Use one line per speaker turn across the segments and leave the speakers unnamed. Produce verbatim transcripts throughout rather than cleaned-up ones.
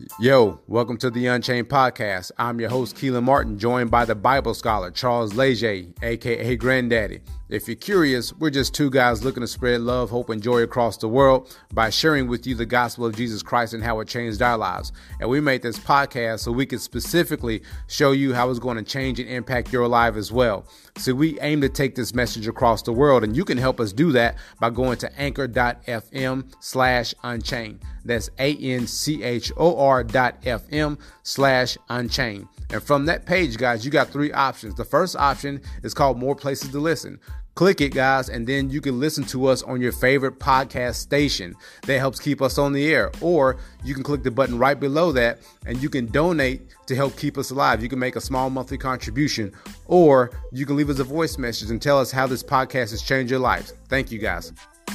Yo, welcome to the Unchained Podcast. I'm your host, Keelan Martin, joined by the Bible scholar, Charles Leger, aka Granddaddy. If you're curious, we're just two guys looking to spread love, hope, and joy across the world by sharing with you the gospel of Jesus Christ and how it changed our lives. And we made this podcast so we could specifically show you how it's going to change and impact your life as well. So we aim to take this message across the world, and you can help us do that by going to anchor.fm slash unchained. That's A-N-C-H-O-R dot F-M slash unchained. And from that page, guys, you got three options. The first option is called More Places to Listen. Click it, guys, and then you can listen to us on your favorite podcast station. That helps keep us on the air. Or you can click the button right below that, and you can donate to help keep us alive. You can make a small monthly contribution, or you can leave us a voice message and tell us how this podcast has changed your life. Thank you, guys.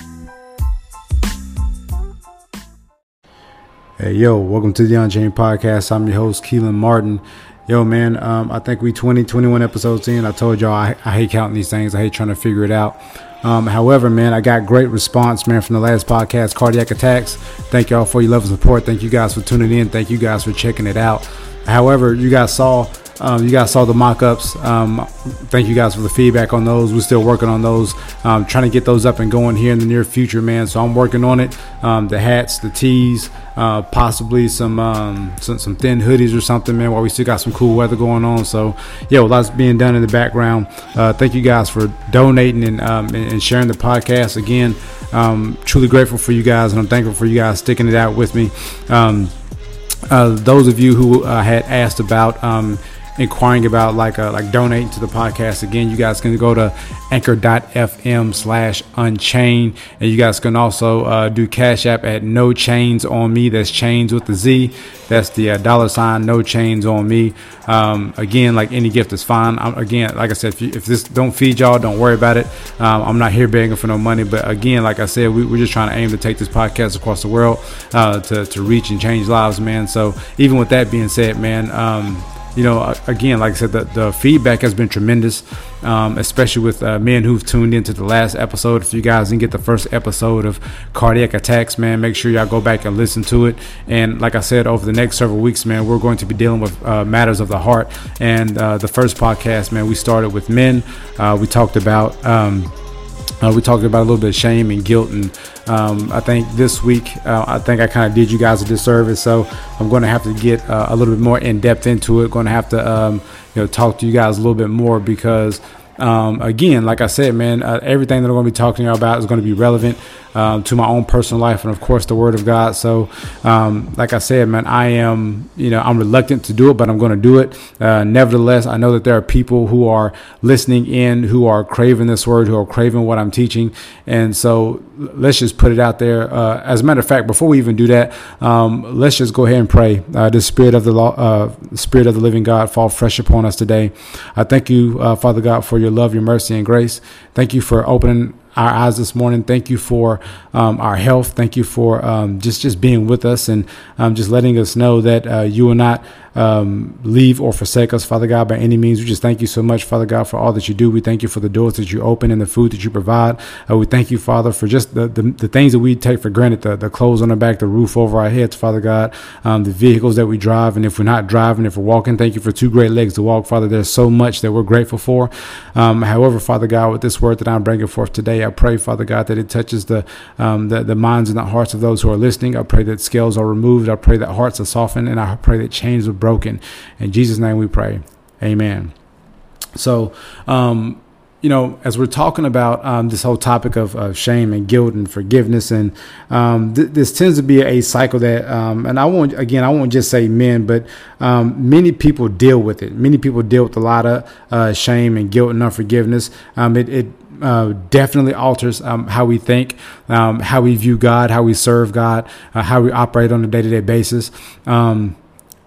Hey, yo, welcome to the Unchained Podcast. I'm your host, Keelan Martin. Yo, man, um, I think we twenty, twenty-one episodes in. I told y'all I, I hate counting these things. I hate trying to figure it out. Um, however, man, I got great response, man, from the last podcast, Cardiac Attacks. Thank y'all for your love and support. Thank you guys for tuning in. Thank you guys for checking it out. However, you guys saw Um, you guys saw the mock-ups. Um, thank you guys for the feedback on those. We're still working on those, um, trying to get those up and going here in the near future, man. So I'm working on it. Um, the hats, the tees, uh, possibly some, um, some some thin hoodies or something, man, while we still got some cool weather going on. So, yeah, lots being done in the background. Uh, thank you guys for donating and, um, and, and sharing the podcast. Again, um, truly grateful for you guys, and I'm thankful for you guys sticking it out with me. Um, uh, those of you who uh, had asked about um, inquiring about like uh, like donating to the podcast, again, you guys can go to anchor.fm slash unchained, and you guys can also uh, do Cash App at No Chains on Me. That's chains with the Z. That's the uh, dollar sign No Chains on Me. Um, again, like any gift is fine. I'm, again, like I said, if, you, if this don't feed y'all, don't worry about it. Um, I'm not here begging for no money, but again, like I said, we, we're just trying to aim to take this podcast across the world uh, to to reach and change lives, man. So even with that being said, man, um, you know, again, like I said, the, the feedback has been tremendous, um, especially with uh, men who've tuned into the last episode. If you guys didn't get the first episode of Cardiac Attacks, man, make sure y'all go back and listen to it. And like I said, over the next several weeks, man, we're going to be dealing with uh, matters of the heart. And uh, the first podcast, man, we started with men. Uh, we talked about... Um, Uh, we talked about a little bit of shame and guilt, and um, I think this week uh, I think I kind of did you guys a disservice, so I'm going to have to get uh, a little bit more in depth into it. Going to have to um, you know talk to you guys a little bit more because um, again, like I said, man, uh, everything that I'm going to be talking to you about is going to be relevant um, to my own personal life and of course the Word of God. So um, like I said, man, I am you know I'm reluctant to do it, but I'm going to do it uh, nevertheless. I know that there are people who are listening in who are craving this word, who are craving what I'm teaching, and so let's just put it out there. Uh, as a matter of fact, before we even do that, um, let's just go ahead and pray. Uh, the spirit of the law, uh, spirit of the living God, fall fresh upon us today. I thank you, uh, Father God, for your love, your mercy, and grace. Thank you for opening our eyes this morning. Thank you for um, our health. Thank you for um, just just being with us and um, just letting us know that uh, you will not um, leave or forsake us, Father God, by any means. We just thank you so much, Father God, for all that you do. We thank you for the doors that you open and the food that you provide. Uh, we thank you, Father, for just the, the, the things that we take for granted, the, the clothes on our back, the roof over our heads, Father God, um, the vehicles that we drive. And if we're not driving, if we're walking, thank you for two great legs to walk, Father. There's so much that we're grateful for. Um, however, Father God, with this word that I'm bringing forth today, I pray, Father God, that it touches the, um, the the minds and the hearts of those who are listening. I pray that scales are removed. I pray that hearts are softened, and I pray that chains are broken. In Jesus' name we pray. Amen. So, um, you know, as we're talking about um, this whole topic of, of shame and guilt and forgiveness, and um, th- this tends to be a cycle that, um, and I won't, again, I won't just say men, but um, many people deal with it. Many people deal with a lot of uh, shame and guilt and unforgiveness. Um, it, it Uh, definitely alters um, how we think, um, how we view God, how we serve God, uh, how we operate on a day-to-day basis. Um,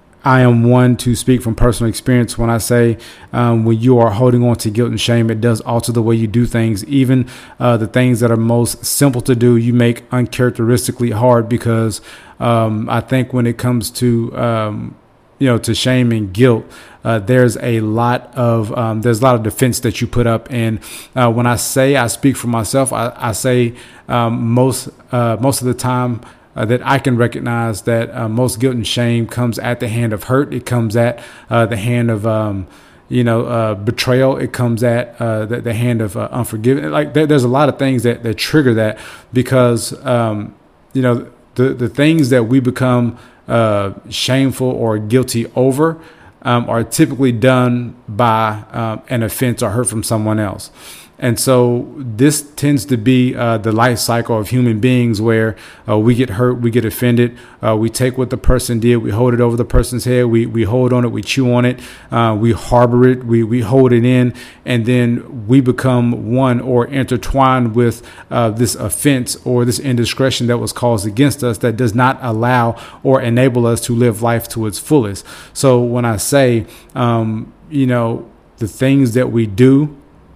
I am one to speak from personal experience when I say um, when you are holding on to guilt and shame, it does alter the way you do things. Even uh, the things that are most simple to do, you make uncharacteristically hard because um, I think when it comes to um, you know, to shame and guilt, uh, there's a lot of um, there's a lot of defense that you put up. And uh, when I say I speak for myself, I, I say um, most uh, most of the time uh, that I can recognize that uh, most guilt and shame comes at the hand of hurt. It comes at uh, the hand of um, you know, uh, betrayal. It comes at uh, the, the hand of uh, unforgiveness. Like there, there's a lot of things that, that trigger that because, um, you know, the, the things that we become uh, shameful or guilty over um, are typically done by um, an offense or hurt from someone else. And so this tends to be uh, the life cycle of human beings where uh, we get hurt, we get offended, uh, we take what the person did, we hold it over the person's head, we we hold on it, we chew on it, uh, we harbor it, we, we hold it in, and then we become one or intertwined with uh, this offense or this indiscretion that was caused against us that does not allow or enable us to live life to its fullest. So when I say, um, you know, the things that we do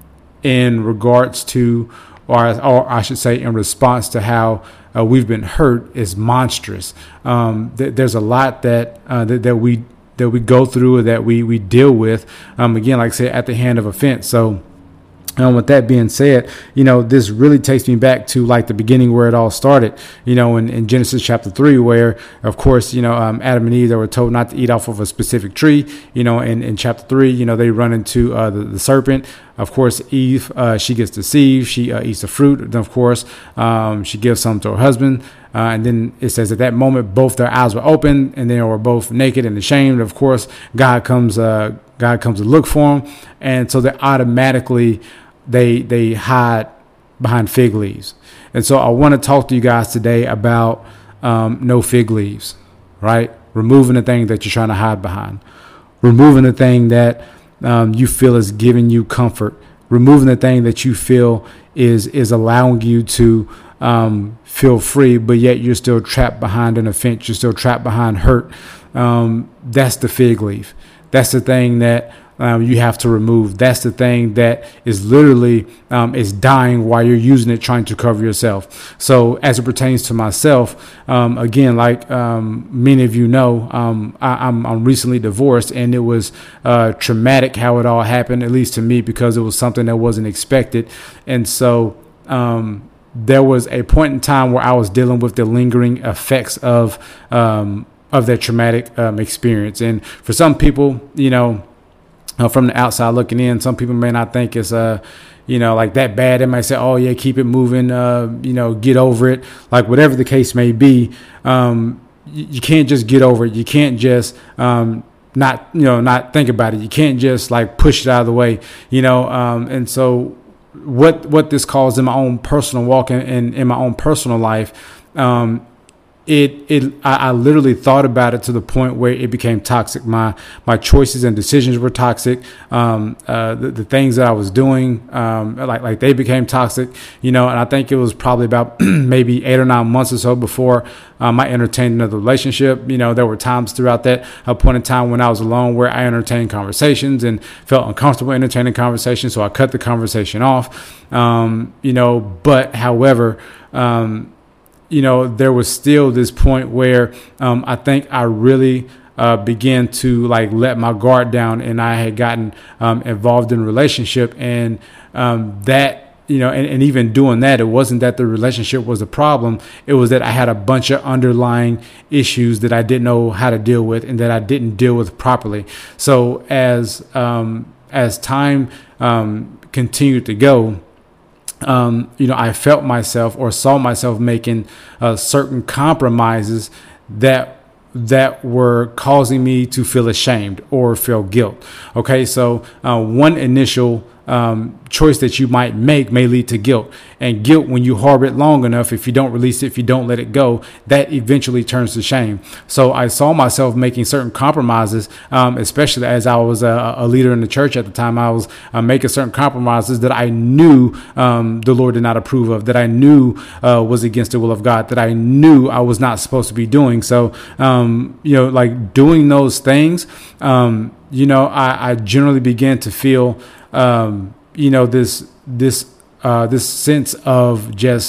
in regards to, or, or I should say, in response to how uh, we've been hurt, is monstrous. Um, th- there's a lot that, uh, that that we that we go through or that we we deal with. Um, again, like I said, at the hand of offense. So. Um, with that being said, you know, this really takes me back to like the beginning where it all started, you know, in, in Genesis chapter three, where, of course, you know, um, Adam and Eve, they were told not to eat off of a specific tree. You know, in, in chapter three, you know, they run into uh, the, the serpent. Of course, Eve, uh, she gets deceived. She uh, eats the fruit. And of course, um, she gives some to her husband. Uh, and then it says at that moment, both their eyes were open and they were both naked and ashamed. Of course, God comes, uh, God comes to look for them. And so they automatically, they, they hide behind fig leaves. And so I want to talk to you guys today about, um, no fig leaves, right? Removing the thing that you're trying to hide behind, removing the thing that, um, you feel is giving you comfort, removing the thing that you feel is, is allowing you to, um, feel free, but yet you're still trapped behind an offense. You're still trapped behind hurt. Um, that's the fig leaf. That's the thing that um, you have to remove. That's the thing that is literally um, is dying while you're using it, trying to cover yourself. So as it pertains to myself, um, again, like um, many of you know, um, I, I'm, I'm recently divorced, and it was uh, traumatic how it all happened, at least to me, because it was something that wasn't expected. And so um, there was a point in time where I was dealing with the lingering effects of um, of that traumatic um, experience. And for some people, you know, uh, from the outside looking in, some people may not think it's, uh, you know, like that bad. They might say, oh, yeah, keep it moving, uh, you know, get over it. Like whatever the case may be, um, you, you can't just get over it. You can't just um, not, you know, not think about it. You can't just like push it out of the way, you know. Um, and so what what this caused in my own personal walk and in, in my own personal life, um, It, it, I, I literally thought about it to the point where it became toxic. My, my choices and decisions were toxic. Um, uh, the, the things that I was doing, um, like, like they became toxic, you know, and I think it was probably about maybe eight or nine months or so before, um, I entertained another relationship. You know, there were times throughout that a point in time when I was alone where I entertained conversations and felt uncomfortable entertaining conversations. So I cut the conversation off, um, you know, but however, um, you know, there was still this point where um, I think I really uh, began to like let my guard down, and I had gotten um, involved in a relationship, and um, that, you know, and, and even doing that, it wasn't that the relationship was a problem. It was that I had a bunch of underlying issues that I didn't know how to deal with and that I didn't deal with properly. So as um, as time um, continued to go, Um, you know, I felt myself or saw myself making uh, certain compromises that that were causing me to feel ashamed or feel guilt. Okay, so uh, one initial um, choice that you might make may lead to guilt. And guilt, when you harbor it long enough, if you don't release it, if you don't let it go, that eventually turns to shame. So I saw myself making certain compromises, um, especially as I was a, a leader in the church at the time. I was uh, making certain compromises that I knew um, the Lord did not approve of, that I knew uh, was against the will of God, that I knew I was not supposed to be doing. So, um, you know, like doing those things, um, you know, I, I generally began to feel Um, you know, this, this, uh, this sense of just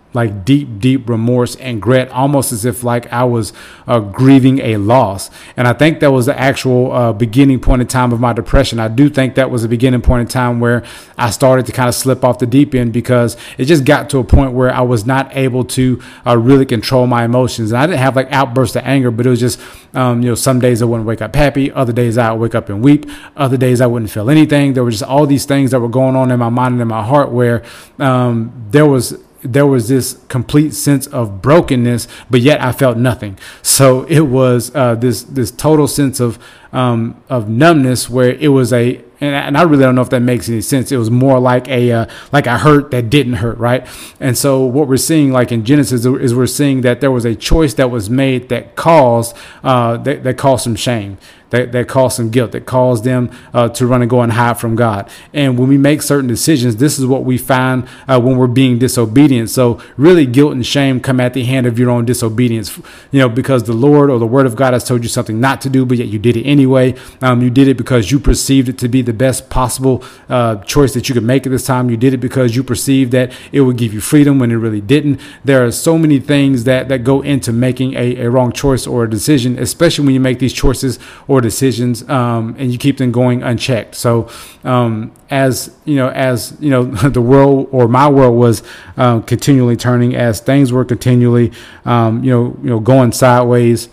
like deep, deep remorse and regret, almost as if like I was uh, grieving a loss. And I think that was the actual uh, beginning point in time of my depression. I do think that was the beginning point in time where I started to kind of slip off the deep end, because it just got to a point where I was not able to uh, really control my emotions. And I didn't have like outbursts of anger, but it was just, um, you know, some days I wouldn't wake up happy. Other days I would wake up and weep. Other days I wouldn't feel anything. There were just all these things that were going on in my mind and in my heart where um, there was there was this complete sense of brokenness, but yet I felt nothing. So it was uh, this this total sense of um, of numbness, where it was a, and I, and I really don't know if that makes any sense. It was more like a uh, like a hurt that didn't hurt, right? And so what we're seeing, like in Genesis, is we're seeing that there was a choice that was made that caused uh, that, that caused some shame. That, that caused some guilt, that caused them uh, to run and go and hide from God. And when we make certain decisions, this is what we find uh, when we're being disobedient. So really, guilt and shame come at the hand of your own disobedience, you know, because the Lord or the Word of God has told you something not to do, but yet you did it anyway. Um, you did it because you perceived it to be the best possible uh, choice that you could make at this time. You did it because you perceived that it would give you freedom when it really didn't. There are so many things that, that go into making a, a wrong choice or a decision, especially when you make these choices or decisions um, and you keep them going unchecked. So um, as you know, as you know, the world or my world was um, continually turning, as things were continually, um, you know, you know, going sideways.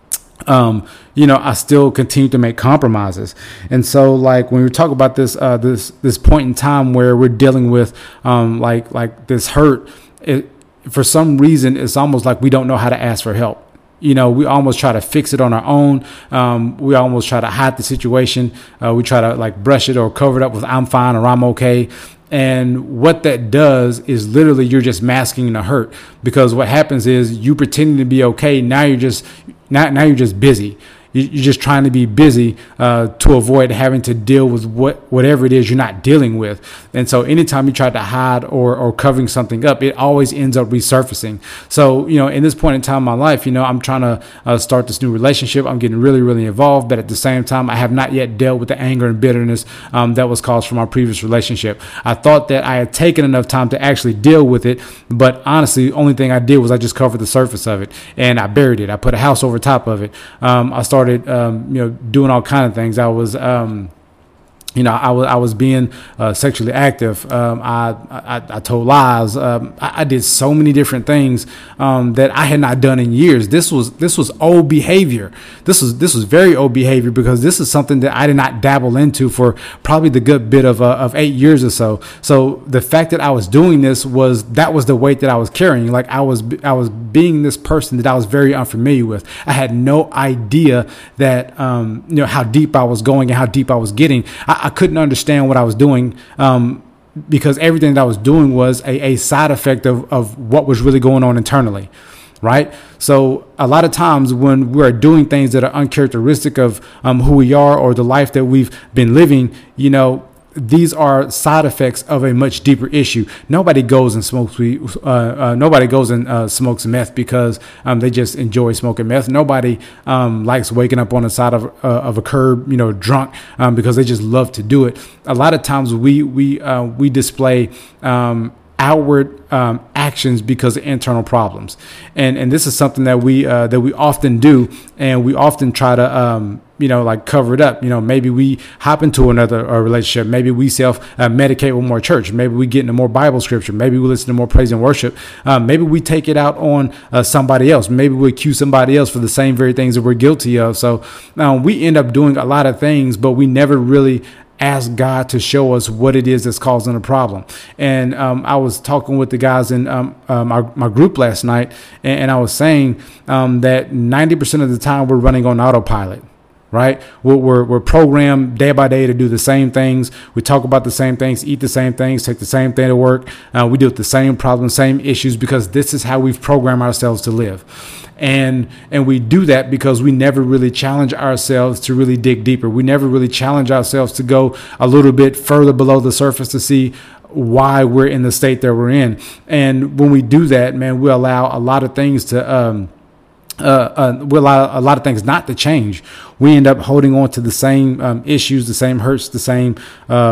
Um, you know, I still continue to make compromises. And so like when we talk about this, uh, this, this point in time where we're dealing with, um, like, like this hurt, it, for some reason, it's almost like we don't know how to ask for help. You know, we almost try to fix it on our own. Um, we almost try to hide the situation. Uh, we try to like brush it or cover it up with I'm fine or I'm okay. And what that does is literally you're just masking the hurt, because what happens is you pretending to be okay. Now you're just now, now you're just busy. You're just trying to be busy uh, to avoid having to deal with what whatever it is you're not dealing with. And so anytime you try to hide or, or covering something up, it always ends up resurfacing. So, you know, in this point in time in my life, you know, I'm trying to uh, start this new relationship. I'm getting really, really involved. But at the same time, I have not yet dealt with the anger and bitterness um, that was caused from our previous relationship. I thought that I had taken enough time to actually deal with it. But honestly, the only thing I did was I just covered the surface of it and I buried it. I put a house over top of it. Um, I started Um, you know, doing all kind of things. I was, um, you know, I was I was being uh, sexually active. Um, I, I I told lies. Um, I, I did so many different things um, that I had not done in years. This was this was old behavior. This was this was very old behavior, because this is something that I did not dabble into for probably the good bit of uh, of eight years or so. So the fact that I was doing this was that was the weight that I was carrying. Like I was I was being this person that I was very unfamiliar with. I had no idea that um, you know how deep I was going and how deep I was getting. I, I couldn't understand what I was doing um, because everything that I was doing was a, a side effect of, of what was really going on internally. Right. So a lot of times when we're doing things that are uncharacteristic of um, who we are or the life that we've been living, you know, these are side effects of a much deeper issue. Nobody goes and smokes weed. Uh, uh, nobody goes and uh, smokes meth because um, they just enjoy smoking meth. Nobody um, likes waking up on the side of uh, of a curb, you know, drunk um, because they just love to do it. A lot of times we we uh, we display um, outward um, actions because of internal problems, and and this is something that we uh, that we often do, and we often try to. Um, you know, like cover it up. You know, maybe we hop into another uh, relationship. Maybe we self uh, medicate with more church. Maybe we get into more Bible scripture. Maybe we listen to more praise and worship. Um, maybe we take it out on uh, somebody else. Maybe we accuse somebody else for the same very things that we're guilty of. So um, we end up doing a lot of things, but we never really ask God to show us what it is that's causing the problem. And um, I was talking with the guys in um, um, our, my group last night, and, and I was saying um, that ninety percent of the time we're running on autopilot. Right. We're, we're, we're programmed day by day to do the same things. We talk about the same things, eat the same things, take the same thing to work. Uh, we deal with the same problems, same issues, because this is how we've programmed ourselves to live. And and we do that because we never really challenge ourselves to really dig deeper. We never really challenge ourselves to go a little bit further below the surface to see why we're in the state that we're in. And when we do that, man, we allow a lot of things to um Uh, uh, we allow a lot of things not to change. We end up holding on to the same um, issues, the same hurts, the same, uh,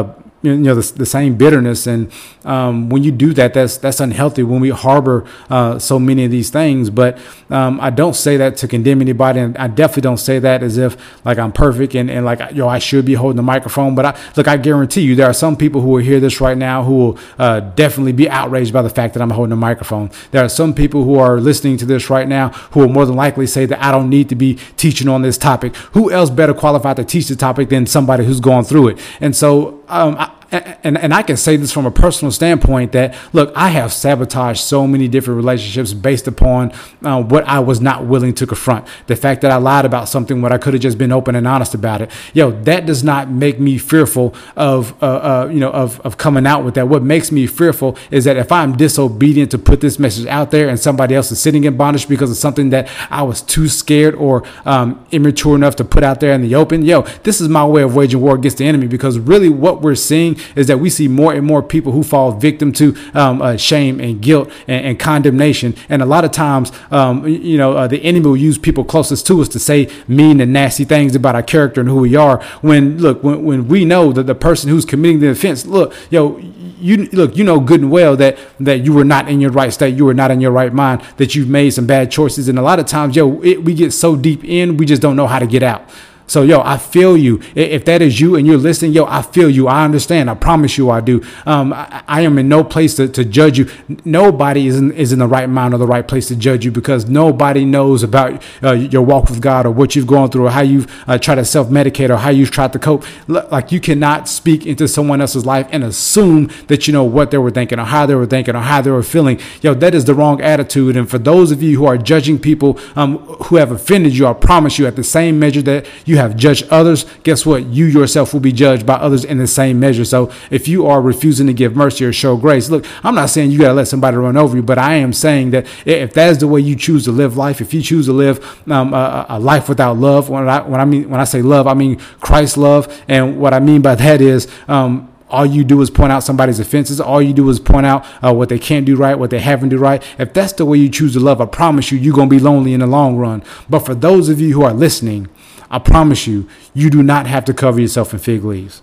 you know, the, the same bitterness. And um, when you do that, that's that's unhealthy when we harbor uh, so many of these things. But um, I don't say that to condemn anybody. And I definitely don't say that as if like I'm perfect and, and like, yo, I should be holding the microphone. But I, look, I guarantee you there are some people who will hear this right now who will uh, definitely be outraged by the fact that I'm holding a microphone. There are some people who are listening to this right now who will more than likely say that I don't need to be teaching on this topic. Who else better qualified to teach the topic than somebody who's gone through it? And so um, I, And, and I can say this from a personal standpoint that, look, I have sabotaged so many different relationships based upon uh, what I was not willing to confront. The fact that I lied about something when I could have just been open and honest about it. Yo, that does not make me fearful of, uh, uh, you know, of, of coming out with that. What makes me fearful is that if I'm disobedient to put this message out there and somebody else is sitting in bondage because of something that I was too scared or um, immature enough to put out there in the open, yo, this is my way of waging war against the enemy, because really what we're seeing is that we see more and more people who fall victim to um, uh, shame and guilt and, and condemnation. And a lot of times, um, you know, uh, the enemy will use people closest to us to say mean and nasty things about our character and who we are. When, look, when, when we know that the person who's committing the offense, look, yo, you look, you know good and well that that you were not in your right state, you were not in your right mind, that you've made some bad choices. And a lot of times, yo, it, we get so deep in, we just don't know how to get out. So, yo, I feel you. If that is you and you're listening, yo, I feel you. I understand. I promise you I do. Um, I, I am in no place to, to judge you. Nobody is in, is in the right mind or the right place to judge you, because nobody knows about uh, your walk with God or what you've gone through or how you've uh, tried to self-medicate or how you've tried to cope. Like, you cannot speak into someone else's life and assume that you know what they were thinking or how they were thinking or how they were feeling. Yo, that is the wrong attitude. And for those of you who are judging people um, who have offended you, I promise you, at the same measure that you You have judged others, guess what? You yourself will be judged by others in the same measure. So if you are refusing to give mercy or show grace, look, I'm not saying you got to let somebody run over you, but I am saying that if that is the way you choose to live life, if you choose to live um, a, a life without love, when I, when I mean, when I say love, I mean Christ's love. And what I mean by that is, um, all you do is point out somebody's offenses. All you do is point out uh, what they can't do right, what they haven't do right. If that's the way you choose to love, I promise you, you're going to be lonely in the long run. But for those of you who are listening, I promise you, you do not have to cover yourself in fig leaves.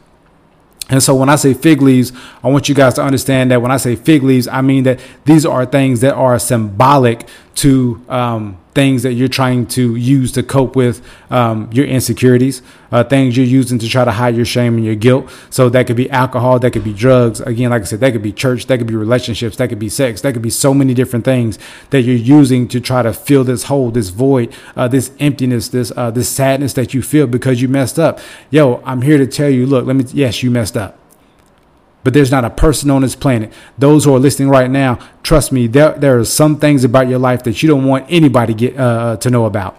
And so when I say fig leaves, I want you guys to understand that when I say fig leaves, I mean that these are things that are symbolic to um, things that you're trying to use to cope with um, your insecurities, uh, things you're using to try to hide your shame and your guilt. So that could be alcohol, that could be drugs. Again, like I said, that could be church, that could be relationships, that could be sex, that could be so many different things that you're using to try to fill this hole, this void, uh, this emptiness, this uh, this sadness that you feel because you messed up. Yo, I'm here to tell you, look, let me, yes, you messed up. But there's not a person on this planet. Those who are listening right now, trust me, there there are some things about your life that you don't want anybody get uh, to know about.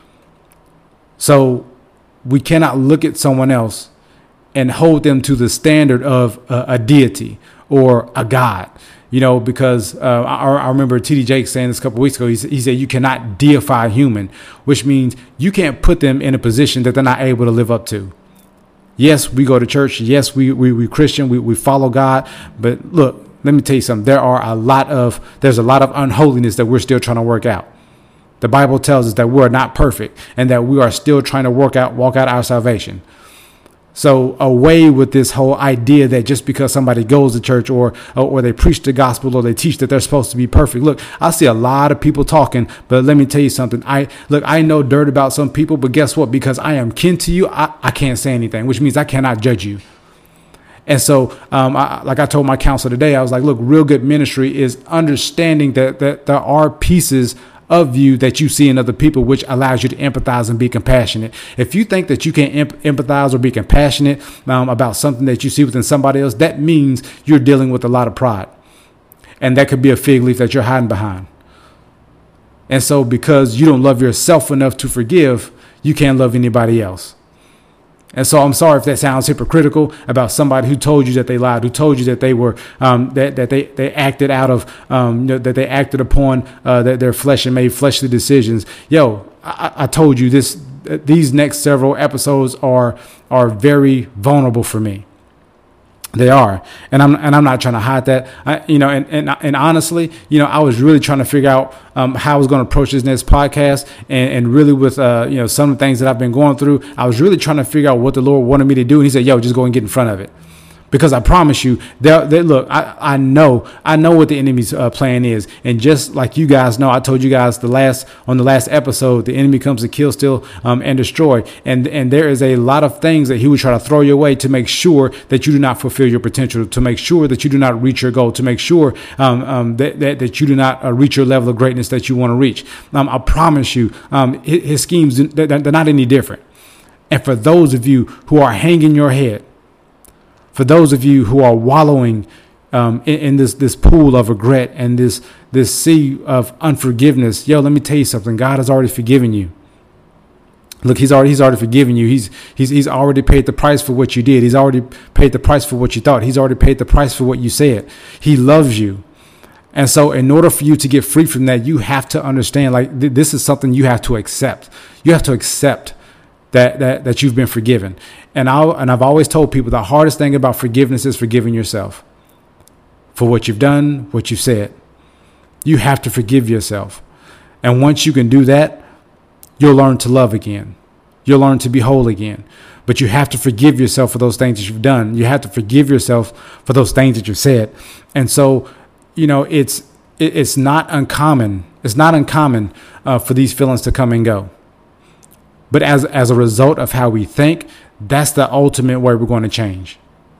So we cannot look at someone else and hold them to the standard of uh, a deity or a God. You know, because uh, I, I remember T D Jakes saying this a couple of weeks ago. He, he said you cannot deify a human, which means you can't put them in a position that they're not able to live up to. Yes, we go to church. Yes, we we, we Christian. We, we follow God. But look, let me tell you something. There are a lot of there's a lot of unholiness that we're still trying to work out. The Bible tells us that we are not perfect and that we are still trying to work out, walk out our salvation. So away with this whole idea that just because somebody goes to church or, or or they preach the gospel or they teach that they're supposed to be perfect. Look, I see a lot of people talking, but let me tell you something. I look, I know dirt about some people, but guess what? Because I am kin to you, I, I can't say anything, which means I cannot judge you. And so, um, I, like I told my counselor today, I was like, look, real good ministry is understanding that, that there are pieces of you that you see in other people, which allows you to empathize and be compassionate. If you think that you can't emp- empathize or be compassionate um, about something that you see within somebody else, that means you're dealing with a lot of pride. And that could be a fig leaf that you're hiding behind. And so because you don't love yourself enough to forgive, you can't love anybody else. And so I'm sorry if that sounds hypocritical about somebody who told you that they lied, who told you that they were um, that that they they acted out of um, that they acted upon uh, their, their flesh and made fleshly decisions. Yo, I, I told you this. These next several episodes are are very vulnerable for me. They are, and I'm and I'm not trying to hide that. I, you know, and, and and honestly, you know, I was really trying to figure out um, how I was going to approach this next podcast, and, and really with uh, you know some of the things that I've been going through, I was really trying to figure out what the Lord wanted me to do, and He said, "Yo, just go and get in front of it." Because I promise you, they they look. I, I know I know what the enemy's uh, plan is, and just like you guys know, I told you guys the last on the last episode, the enemy comes to kill, steal, um, and destroy. And and there is a lot of things that he would try to throw your way to make sure that you do not fulfill your potential, to make sure that you do not reach your goal, to make sure um, um, that, that that you do not uh, reach your level of greatness that you want to reach. Um, I promise you, um, his, his schemes they're, they're not any different. And for those of you who are hanging your head, for those of you who are wallowing um, in, in this this pool of regret and this this sea of unforgiveness, yo, let me tell you something. God has already forgiven you. Look, he's already he's already forgiven you. He's he's he's already paid the price for what you did. He's already paid the price for what you thought. He's already paid the price for what you said. He loves you. And so in order for you to get free from that, you have to understand, like, th- this is something you have to accept. You have to accept that that that you've been forgiven. And I and I've always told people the hardest thing about forgiveness is forgiving yourself for what you've done, what you've said. You have to forgive yourself. And once you can do that, you'll learn to love again. You'll learn to be whole again. But you have to forgive yourself for those things that you've done. You have to forgive yourself for those things that you've said. And so, you know, it's it, it's not uncommon. It's not uncommon uh, for these feelings to come and go. But as as a result of how we think, that's the ultimate way we're going to change.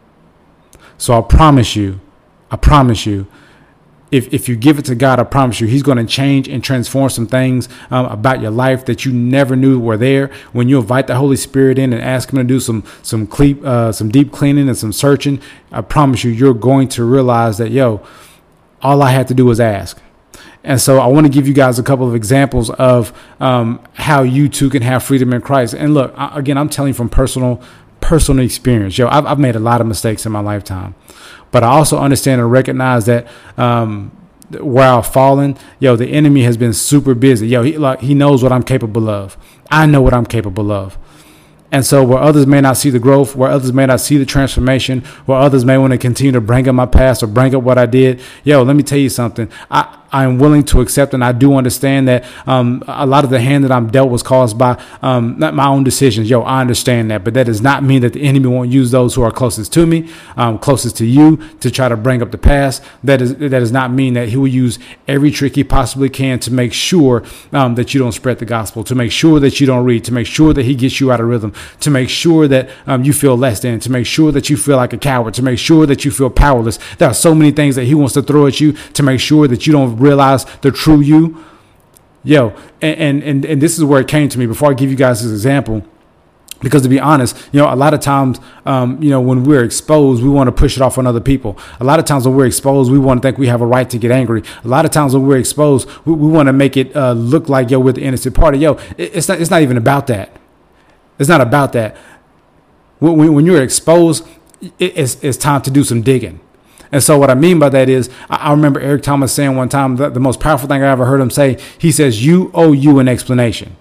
So I promise you, I promise you, if if you give it to God, I promise you, he's going to change and transform some things um, about your life that you never knew were there. When you invite the Holy Spirit in and ask him to do some some cle- uh, some deep cleaning and some searching, I promise you, you're going to realize that, yo, all I had to do was ask. And so I want to give you guys a couple of examples of um, how you too can have freedom in Christ. And look, I, again, I'm telling you from personal personal experience. Yo, I've, I've made a lot of mistakes in my lifetime, but I also understand and recognize that um, where I've fallen, yo, the enemy has been super busy. Yo, he like he knows what I'm capable of. I know what I'm capable of. And so where others may not see the growth, where others may not see the transformation, where others may want to continue to bring up my past or bring up what I did, yo, let me tell you something. I, I'm willing to accept, and I do understand that um, a lot of the hand that I'm dealt was caused by um, not my own decisions. Yo, I understand that, but that does not mean that the enemy won't use those who are closest to me, um, closest to you, to try to bring up the past. That is that does not mean that he will use every trick he possibly can to make sure um, that you don't spread the gospel, to make sure that you don't read, to make sure that he gets you out of rhythm, to make sure that um, you feel less than, to make sure that you feel like a coward, to make sure that you feel powerless. There are so many things that he wants to throw at you to make sure that you don't realize the true you. Yo, and, and, and this is where it came to me before I give you guys this example. Because to be honest, you know, a lot of times, um, you know, when we're exposed, we want to push it off on other people. A lot of times when we're exposed, we want to think we have a right to get angry. A lot of times when we're exposed, we, we want to make it uh, look like, yo, we're the innocent party. Yo, it, it's not, it's not even about that. It's not about that. When, when you're exposed, it, it's, it's time to do some digging. And so what I mean by that is, I remember Eric Thomas saying one time that the most powerful thing I ever heard him say, he says, you owe you an explanation.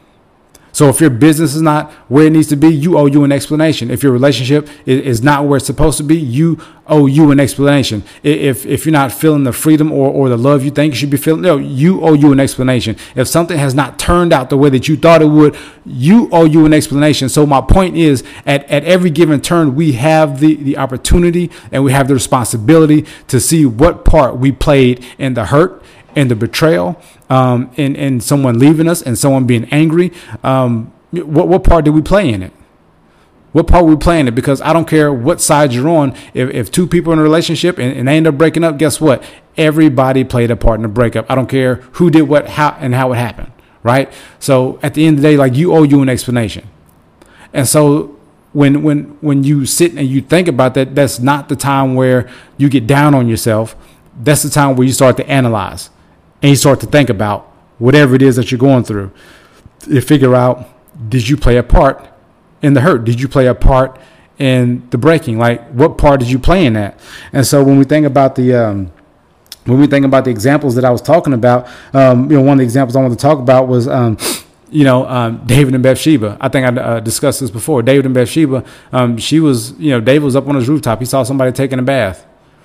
So if your business is not where it needs to be, you owe you an explanation. If your relationship is not where it's supposed to be, you owe you an explanation. If if you're not feeling the freedom or, or the love you think you should be feeling, no, you owe you an explanation. If something has not turned out the way that you thought it would, you owe you an explanation. So my point is, at, at every given turn, we have the, the opportunity and we have the responsibility to see what part we played in the hurt, in the betrayal, um, in, in someone leaving us and someone being angry. Um, what, what part did we play in it? What part were we playing it? Because I don't care what side you're on. If, if two people are in a relationship and, and they end up breaking up, guess what? Everybody played a part in the breakup. I don't care who did what, how, and how it happened. Right. So at the end of the day, like, you owe you an explanation. And so when, when, when you sit and you think about that, that's not the time where you get down on yourself. That's the time where you start to analyze. And you start to think about whatever it is that you're going through. You figure out, did you play a part in the hurt? Did you play a part in the breaking? Like, what part did you play in that? And so when we think about the um, when we think about the examples that I was talking about, um, you know, one of the examples I wanted to talk about was, um, you know, um, David and Bathsheba. I think I uh, discussed this before. David and Bathsheba. Um, she was, you know, David was up on his rooftop. He saw somebody taking a bath.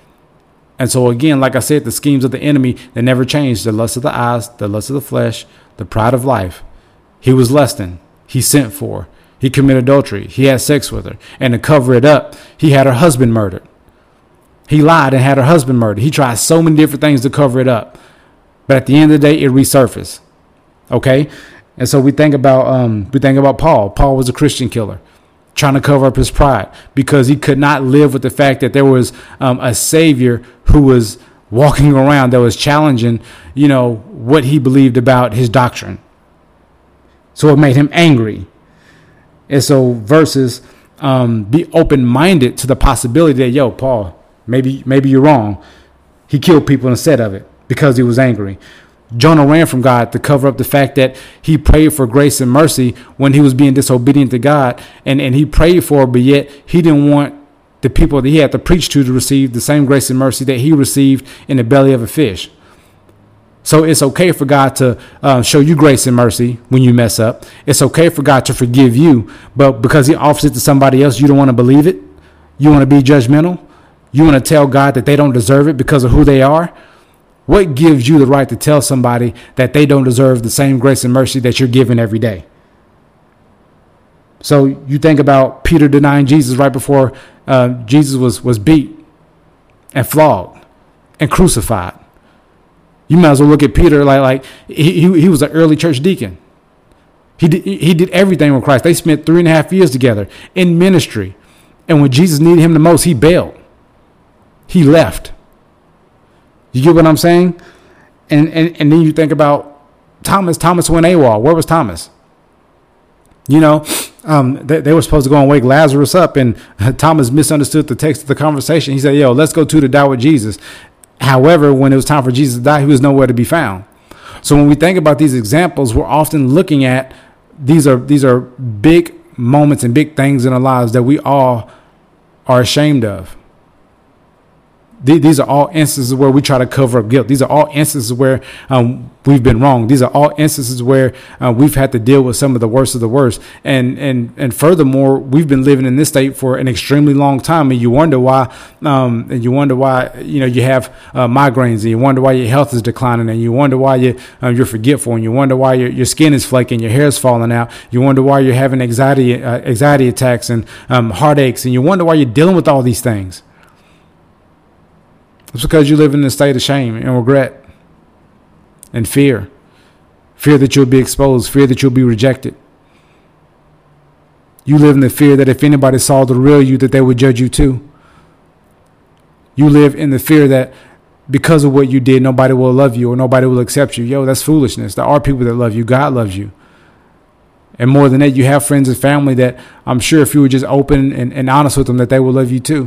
And so, again, like I said, the schemes of the enemy, they never changed. The lust of the eyes, the lust of the flesh, the pride of life. He was lusting. He sent for. He committed adultery. He had sex with her. And to cover it up, he had her husband murdered. He lied and had her husband murdered. He tried so many different things to cover it up. But at the end of the day, it resurfaced. Okay? And so we think about um, we think about Paul. Paul was a Christian killer, trying to cover up his pride because he could not live with the fact that there was um, a savior who was walking around that was challenging, you know, what he believed about his doctrine. So it made him angry. And so versus um, be open-minded to the possibility that, yo, Paul, maybe maybe you're wrong. He killed people instead of it because he was angry. Jonah ran from God to cover up the fact that he prayed for grace and mercy when he was being disobedient to God. And, and he prayed for it, but yet he didn't want the people that he had to preach to to receive the same grace and mercy that he received in the belly of a fish. So it's okay for God to uh, show you grace and mercy when you mess up. It's okay for God to forgive you. But because he offers it to somebody else, you don't want to believe it. You want to be judgmental. You want to tell God that they don't deserve it because of who they are. What gives you the right to tell somebody that they don't deserve the same grace and mercy that you're giving every day? So you think about Peter denying Jesus right before uh, Jesus was, was beat and flogged and crucified. You might as well look at Peter like like he, he, he was an early church deacon. He did, he did everything with Christ. They spent three and a half years together in ministry. And when Jesus needed him the most, he bailed. He left. You get what I'm saying? And, and and then you think about Thomas. Thomas went AWOL. Where was Thomas? You know, um, they, they were supposed to go and wake Lazarus up, and Thomas misunderstood the text of the conversation. He said, yo, let's go to to die with Jesus. However, when it was time for Jesus to die, he was nowhere to be found. So when we think about these examples, we're often looking at these are these are big moments and big things in our lives that we all are ashamed of. These are all instances where we try to cover up guilt. These are all instances where um, we've been wrong. These are all instances where uh, we've had to deal with some of the worst of the worst. And and and furthermore, we've been living in this state for an extremely long time. And you wonder why. Um, and you wonder why you know you have uh, migraines. And you wonder why your health is declining. And you wonder why you uh, you're forgetful. And you wonder why your your skin is flaking. Your hair is falling out. You wonder why you're having anxiety uh, anxiety attacks and um, heartaches. And you wonder why you're dealing with all these things. It's because you live in a state of shame and regret and fear. Fear that you'll be exposed. Fear that you'll be rejected. You live in the fear that if anybody saw the real you, that they would judge you too. You live in the fear that because of what you did, nobody will love you or nobody will accept you. Yo, that's foolishness. There are people that love you. God loves you. And more than that, you have friends and family that I'm sure if you were just open and, and honest with them, that they will love you too.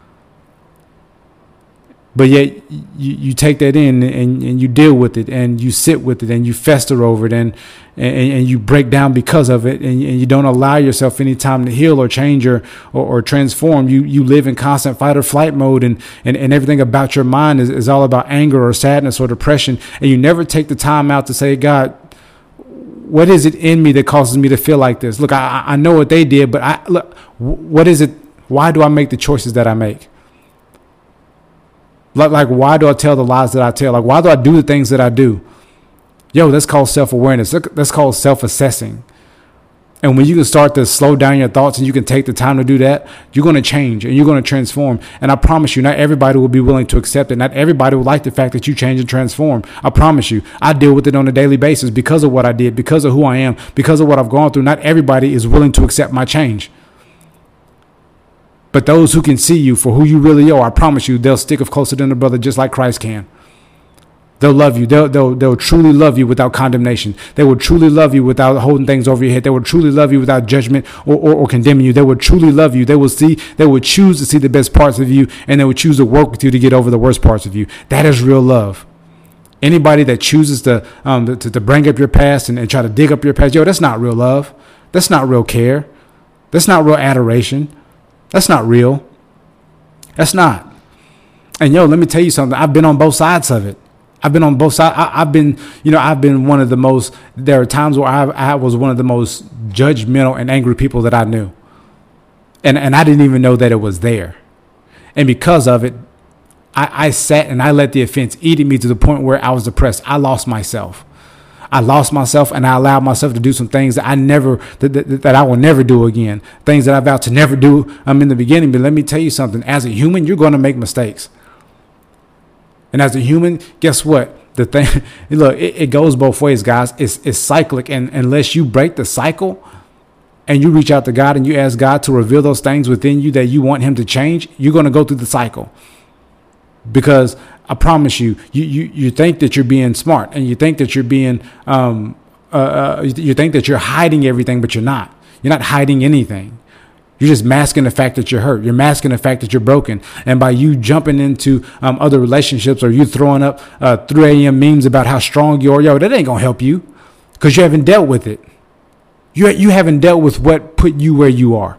But yet you, you take that in and, and you deal with it and you sit with it and you fester over it and and, and you break down because of it and, and you don't allow yourself any time to heal or change or, or, or transform. You you live in constant fight or flight mode and, and, and everything about your mind is, is all about anger or sadness or depression. And you never take the time out to say, God, what is it in me that causes me to feel like this? Look, I, I know what they did, but I look, what is it? Why do I make the choices that I make? Like, like, why do I tell the lies that I tell? Like, why do I do the things that I do? Yo, that's called self-awareness. That's called self-assessing. And when you can start to slow down your thoughts and you can take the time to do that, you're going to change and you're going to transform. And I promise you, not everybody will be willing to accept it. Not everybody will like the fact that you change and transform. I promise you, I deal with it on a daily basis because of what I did, because of who I am, because of what I've gone through. Not everybody is willing to accept my change. But those who can see you for who you really are, I promise you, they'll stick closer than a brother just like Christ can. They'll love you. They'll, they'll, they'll truly love you without condemnation. They will truly love you without holding things over your head. They will truly love you without judgment or, or, or condemning you. They will truly love you. They will see, they will choose to see the best parts of you, and they will choose to work with you to get over the worst parts of you. That is real love. Anybody that chooses to, um, to, to bring up your past and, and try to dig up your past, yo, that's not real love. That's not real care. That's not real adoration. That's not real. That's not. And yo, let me tell you something. I've been on both sides of it. I've been on both sides. I, I've been, you know, I've been one of the most, there are times where I, I was one of the most judgmental and angry people that I knew. And and I didn't even know that it was there. And because of it, I, I sat and I let the offense eat at me to the point where I was depressed. I lost myself. I lost myself and I allowed myself to do some things that I never, that, that, that I will never do again. Things that I vowed to never do um, in the beginning. But let me tell you something. As a human, you're going to make mistakes. And as a human, guess what? The thing, look, it, it goes both ways, guys. It's, it's cyclic. And unless you break the cycle and you reach out to God and you ask God to reveal those things within you that you want him to change, you're going to go through the cycle. Because I promise you, you, you, you think that you're being smart and you think that you're being, um, uh, uh, you think that you're hiding everything, but you're not. You're not hiding anything. You're just masking the fact that you're hurt. You're masking the fact that you're broken. And by you jumping into um, other relationships or you throwing up uh, three a.m. memes about how strong you are, yo, that ain't going to help you because you haven't dealt with it. You, you haven't dealt with what put you where you are.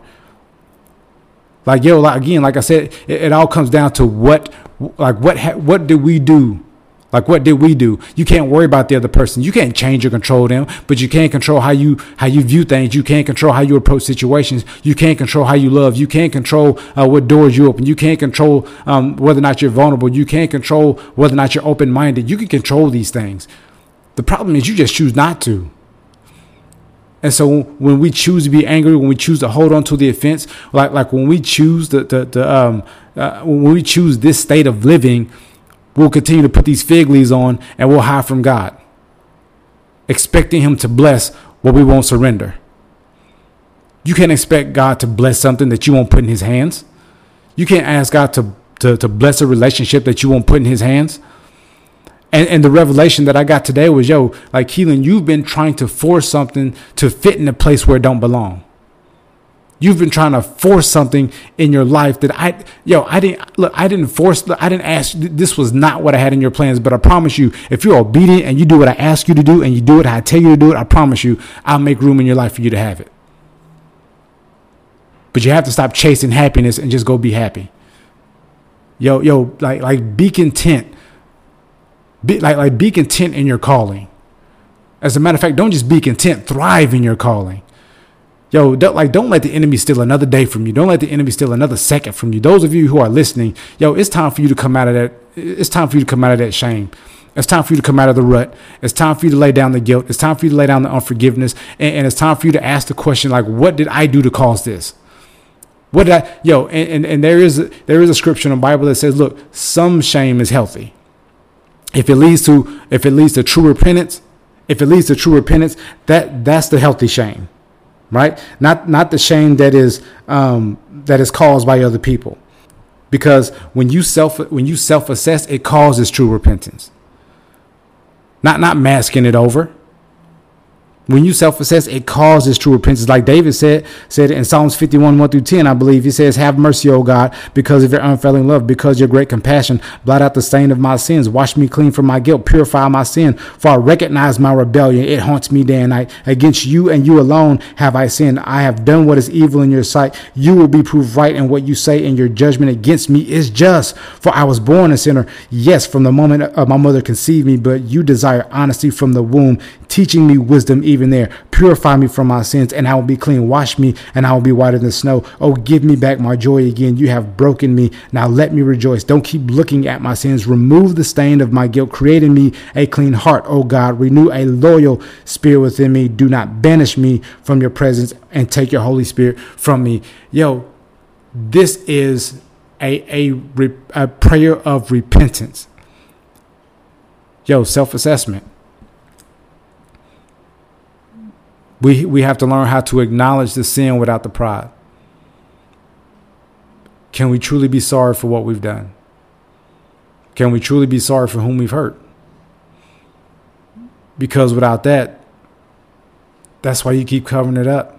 Like, yo, like, again, like I said, it, it all comes down to what, like, what, ha- what did we do? Like, what did we do? You can't worry about the other person. You can't change or control them, but you can't control how you, how you view things. You can't control how you approach situations. You can't control how you love. You can't control uh, what doors you open. You can't control um, whether or not you're vulnerable. You can't control whether or not you're open-minded. You can control these things. The problem is you just choose not to. And so when we choose to be angry, when we choose to hold on to the offense, like like when we choose the the, the um uh, when we choose this state of living, we'll continue to put these fig leaves on and we'll hide from God, expecting him to bless what we won't surrender. You can't expect God to bless something that you won't put in his hands. You can't ask God to to, to bless a relationship that you won't put in his hands. And, and the revelation that I got today was, yo, like, Keelan, you've been trying to force something to fit in a place where it don't belong. You've been trying to force something in your life that I, yo, I didn't, look, I didn't force, I didn't ask, this was not what I had in your plans. But I promise you, if you're obedient and you do what I ask you to do and you do it how I tell you to do it, I promise you, I'll make room in your life for you to have it. But you have to stop chasing happiness and just go be happy. Yo, yo, like, like be content. Be like, like be content in your calling. As a matter of fact, don't just be content, thrive in your calling. Yo, don't, like, don't let the enemy steal another day from you. Don't let the enemy steal another second from you. Those of you who are listening, yo, it's time for you to come out of that. It's time for you to come out of that shame. It's time for you to come out of the rut. It's time for you to lay down the guilt. It's time for you to lay down the unforgiveness. And, and it's time for you to ask the question, like, what did I do to cause this? What did I, yo, and, and, and there is, there is a scripture in the Bible that says, look, some shame is healthy. If it leads to, if it leads to true repentance, if it leads to true repentance, that that's the healthy shame, right? Not, not the shame that is, um, that is caused by other people, because when you self, when you self-assess, it causes true repentance. Not, not masking it over. When you self-assess, it causes true repentance. Like David said, said in Psalms fifty-one, one through ten, I believe, he says, have mercy, O God, because of your unfailing love, because of your great compassion, blot out the stain of my sins, wash me clean from my guilt, purify my sin, for I recognize my rebellion. It haunts me day and night. Against you and you alone have I sinned. I have done what is evil in your sight. You will be proved right in what you say, and your judgment against me is just. For I was born a sinner, yes, from the moment of my mother conceived me, but you desire honesty from the womb, teaching me wisdom even there. Purify me from my sins, and I will be clean. Wash me, and I will be whiter than snow. Oh, give me back my joy again. You have broken me. Now let me rejoice. Don't keep looking at my sins. Remove the stain of my guilt. Create in me a clean heart, oh God. Renew a loyal spirit within me. Do not banish me from your presence, and take your Holy Spirit from me. Yo, this is a, a, a prayer of repentance. Yo, self-assessment. We we have to learn how to acknowledge the sin without the pride. Can we truly be sorry for what we've done? Can we truly be sorry for whom we've hurt? Because without that, that's why you keep covering it up.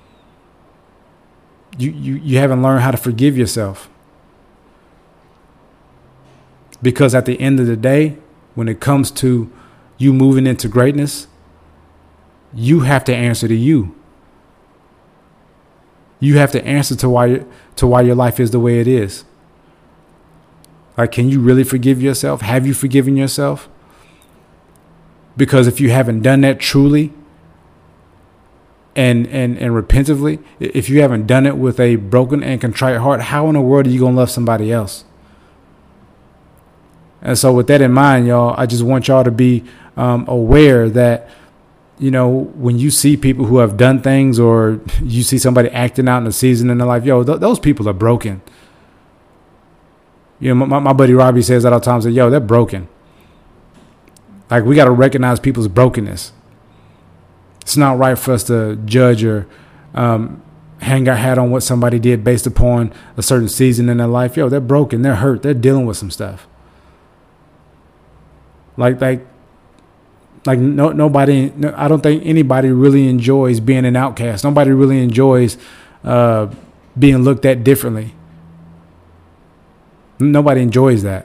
You you you haven't learned how to forgive yourself. Because at the end of the day, when it comes to you moving into greatness, you have to answer to you. You have to answer to why to why your life is the way it is. Like, can you really forgive yourself? Have you forgiven yourself? Because if you haven't done that truly and and and repentively, if you haven't done it with a broken and contrite heart, how in the world are you gonna love somebody else? And so with that in mind, y'all, I just want y'all to be um, aware that you know, when you see people who have done things, or you see somebody acting out in a season in their life, yo, th- those people are broken. You know, my, my buddy Robbie says that all the time. Say, yo, they're broken. Like, we got to recognize people's brokenness. It's not right for us to judge or um, hang our hat on what somebody did based upon a certain season in their life. Yo, they're broken. They're hurt. They're dealing with some stuff. Like, like, like no, nobody, no, I don't think anybody really enjoys being an outcast. Nobody really enjoys uh, being looked at differently. Nobody enjoys that.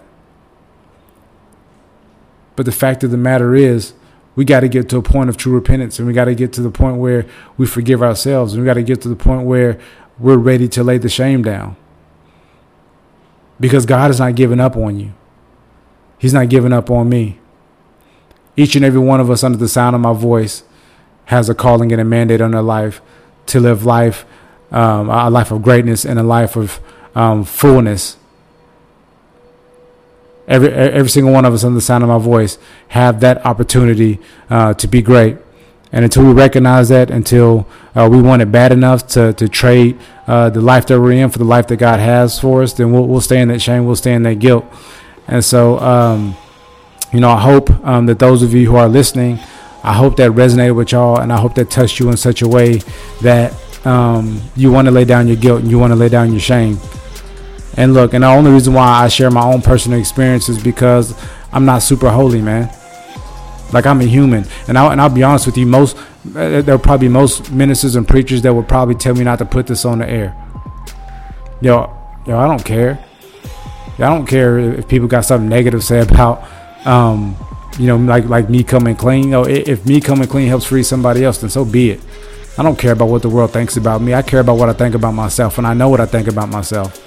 But the fact of the matter is, we got to get to a point of true repentance, and we got to get to the point where we forgive ourselves, and we got to get to the point where we're ready to lay the shame down. Because God is not giving up on you. He's not giving up on me. Each and every one of us under the sound of my voice has a calling and a mandate on their life to live life, um, a life of greatness and a life of um, fullness. Every every single one of us under the sound of my voice have that opportunity uh, to be great. And until we recognize that, until uh, we want it bad enough to to trade uh, the life that we're in for the life that God has for us, then we'll we'll stay in that shame, we'll stay in that guilt. And so, um, you know, I hope um, that those of you who are listening, I hope that resonated with y'all, and I hope that touched you in such a way that um, you want to lay down your guilt and you want to lay down your shame. And look, and the only reason why I share my own personal experience is because I'm not super holy, man. Like, I'm a human. And I'll, and I'll be honest with you, most uh, there are probably most ministers and preachers that would probably tell me not to put this on the air. Yo, yo, I don't care. Yo, I don't care if people got something negative to say about, um, you know, like like me coming clean. You know, if me coming clean helps free somebody else, then so be it. I don't care about what the world thinks about me. I care about what I think about myself, and I know what I think about myself.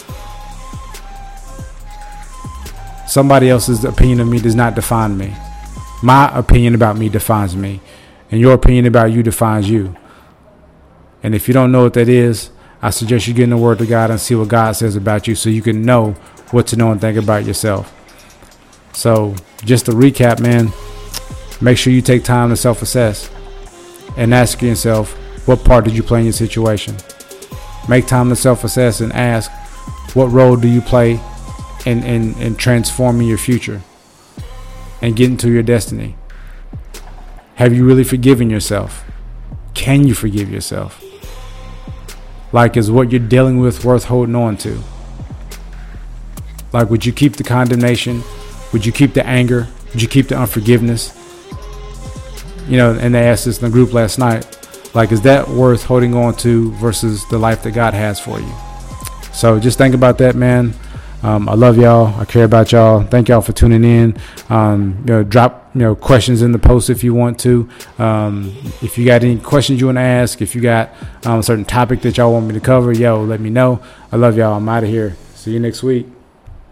Somebody else's opinion of me does not define me. My opinion about me defines me, and your opinion about you defines you. And if you don't know what that is, I suggest you get in the Word of God and see what God says about you, so you can know what to know and think about yourself. So just to recap, man, make sure you take time to self-assess and ask yourself, what part did you play in your situation? Make time to self-assess and ask, what role do you play in, in, in transforming your future and getting to your destiny? Have you really forgiven yourself? Can you forgive yourself? Like, is what you're dealing with worth holding on to? Like, would you keep the condemnation? Would you keep the anger? Would you keep the unforgiveness? You know, and they asked this in the group last night. Like, is that worth holding on to versus the life that God has for you? So just think about that, man. Um, I love y'all. I care about y'all. Thank y'all for tuning in. Um, you know, drop you know questions in the post if you want to. Um, if you got any questions you want to ask, if you got um, a certain topic that y'all want me to cover, yo, let me know. I love y'all. I'm out of here. See you next week.